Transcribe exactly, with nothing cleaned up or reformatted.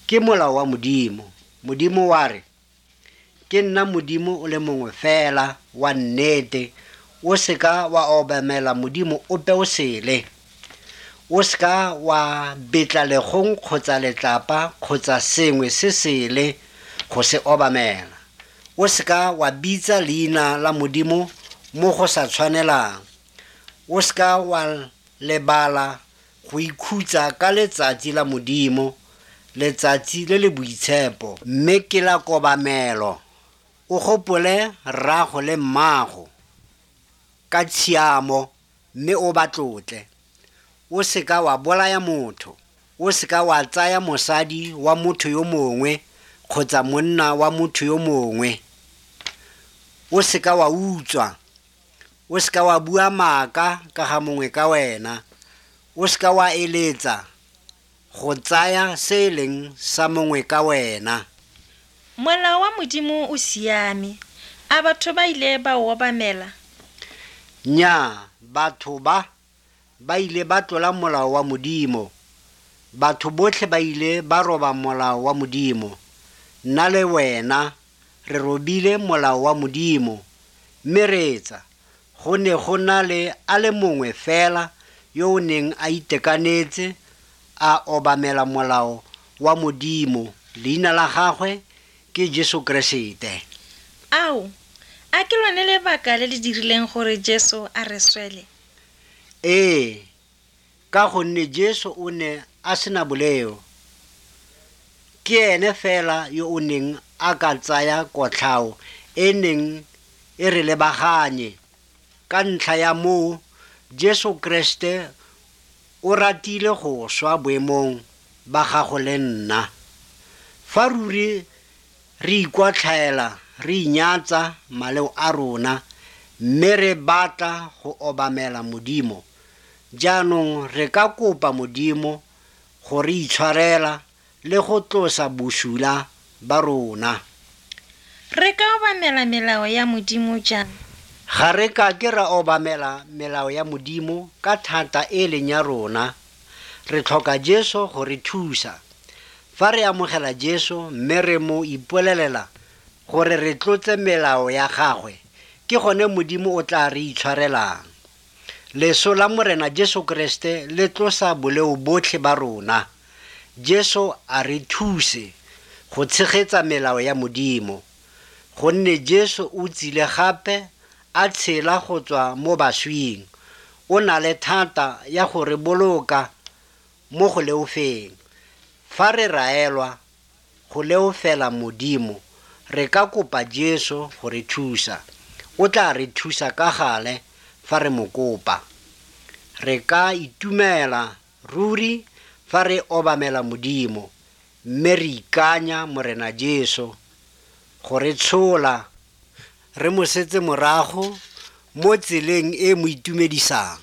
ke molao wa Modimo. Modimo wa re ke nna Modimo o le mongwe fela wa nnete, o seka wa obamela Modimo ope o sele, o seka wa betla legong kgotsa letlapa kgotsa sengwe se sele go se obamela, o seka wa bitsa leina la Modimo mo go sa tshwanelang, o seka wa lebala go ikhutsa ka letsatsi la Modimo, letsatsi le le boitshepo, mme ke la kobamelo. O gopole rrago le mmago ka tshiamo, mme o ba tlotle. O seka wa bolaya motho, o seka wa tsaya mosadi wa motho yo mongwe kgotsa monna wa motho yo mongwe, o seka wa utswa, o seka wa bua maaka ka ga mongwe ka wena, o seka wa eletsa go tsaya se leng sa mongwe ka wena. Molao wa Modimo o siame. A batho ba ile ba o obamela? Nnyaa, batho ba ba ile ba tlola molao wa Modimo. Batho botlhe ba ile ba roba molao wa Modimo. Nna le wena re robile molao wa Modimo, mme re etsa go ne go na le a le mongwe fela yo o neng a itekanetse a obamela molao wa Modimo. Leina la gagwe ke Jesu Kriste. Ao, a ke lone lebaka le le dirileng gore Jesu a re swele? Ee, ka gonne Jesu o ne a sena boleo. Ke ene fela yo o neng a ka tsaya kotlhao e neng e re lebaganye. Ka ntlha ya moo, Jesu Kriste o ratile go swa boemong ba gago le nna. Fa ruri re ikwatlhaela, re inyatsa maleo a rona, mme re batla go obamela Modimo, jaanong re ka kopa Modimo go re itshwarela le go tlosa bosula ba rona. Re ka obamela melao ya Modimo jang? Ga re ka ke ra obamela melao ya Modimo ka thata e leng ya rona. Re tlhoka Jesu go re thusa. Fa re amogela Jesu mme re mo ipolelela gore re tlotse melao ya gagwe, ke gone Modimo o tla re itshwarelang. Leso la Morena Jesu Kriste le tlosa boleo botlhe ba rona. Jesu a re thuse go tshegetsa melao ya Modimo, gonne Jesu o tsile gape a tshela go tswa mo baswing. O na le thata ya go re boloka mo go leofeng. Fa re raelwa go leofela Modimo, re ka kopa Jesu go re thusa. O tla re thusa ka gale fa re mo kopa. Re ka itumela ruri fa re obamela Modimo, mme re ikanya Morena Jesu go re tshola re mo setse morago mo tseleng e mo itumedisang.